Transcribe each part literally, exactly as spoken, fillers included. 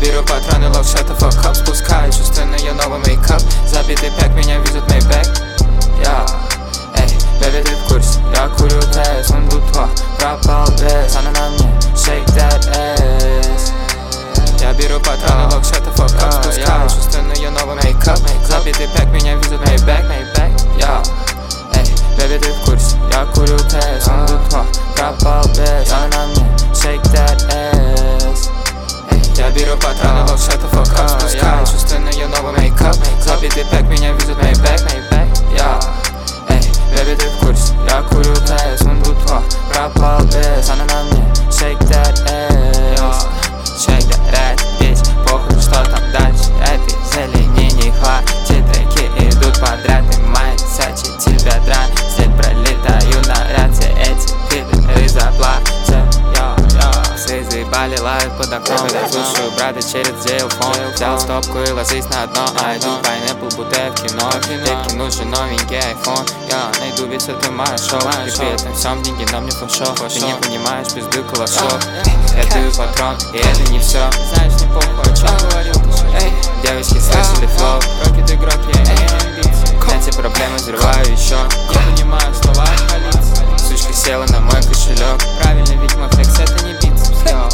беру патроны, love, shut the fuck up. Спускаю чувственный новый мейкап. Забитый пэк, меня везут Maybach. Я, эй, бэби, ты в курсе? Я курю тесс, он дутва, пропал без. Она на мне, shake that ass. Я беру патроны, love, shut the fuck up. Спускаю чувственный новый мейкап. Забитый пэк, меня везут Maybach. Я, эй, бэби, ты в курсе? Я курю тесс, он дутва, пропал без. Она на мне, shake that ass. Я беру патроны, love, shut the fuck up. Спускаю чувственный новый мейкап. Забитый пэк, меня везут Maybach. Я, эй, бэби, ты в курсе? Я курю тесс, он дутва, пропал без. Она на мне, shake that ass. Shake that ass, bitch, похуй, что там дальше. Этой зелени не хватит, треки идут подряд. И мои сачи тебя дран. Здесь пролетаю на рации, эти пидоры заплатят. Все заебали, лают под окном. Я слушаю брата через телефон. Взял стопку и ложись на дно. Найду Pineapple, будто я в кино. Детки, нужен новенький айфон. Я найду ведь это мое шоу. И при этом всем деньги, но мне фашо. Ты не понимаешь, пизды калашов. Я даю патрон, и это не все. Знаешь, не похуй, о чем говорил ты. Девочки слышали флоу. Рокет игрок, я не амбиции. Эти проблемы взрываю еще. Не понимаю слова полиции. Сучка села на мой кошелек. Правильно, ведь мой флекс это не бицепс.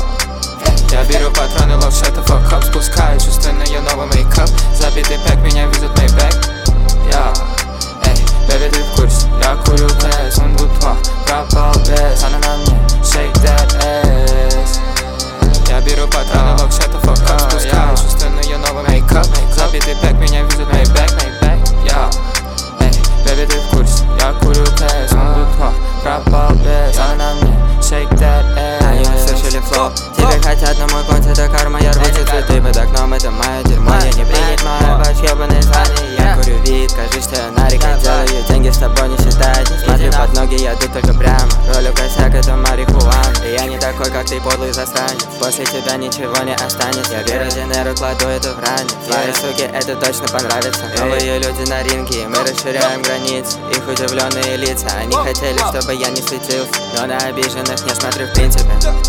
Я беру патроны, love, shut the fuck up. Спускаю чувственный новый мейкап. Забитый пэк, меня везут Maybach. Я, эй, бэби, ты в курсе? Я курю тесс, он дутва, пропал без. Она на мне, shake that ass. Я беру патроны, love, shut the fuck up. Спускаю чувственный новый мейкап. Забитый пэк, меня везут Maybach. Я, эй, бэби, ты в курсе? Я курю тесс, он дутва, пропал без. Она на мне, shake that ass. Они услышали флоу. Теперь хотят на мой конт, это карма. Я рву цветы под окном, это мое дерьмо. Я не принимаю ваш ебаный званый. Я курю вид, скажи, что я на реке делаю. Деньги с тобой не считать. Смотрю под ноги, я иду только прямо. Ролю косяк, это марихуана. И я не такой, как ты, подлый засранец. После тебя ничего не останется. Я Рио-де-Жанейро кладу это в ранец. Твои суки, это точно понравится. Новые люди на ринге, мы расширяем границы. Их удивленные лица, они хотели, чтобы я не светился. Но на обиженных не смотрю в принципе.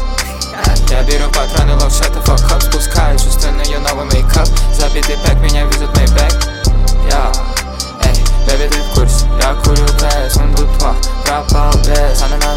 Я беру патроны, love, shut the fuck up. Спускаю чувственный новый мейкап. Забитый пэк, меня везут Maybach. Я, эй, бэби, ты в курсе? Я курю тесс, он дутва, пропал без. Она на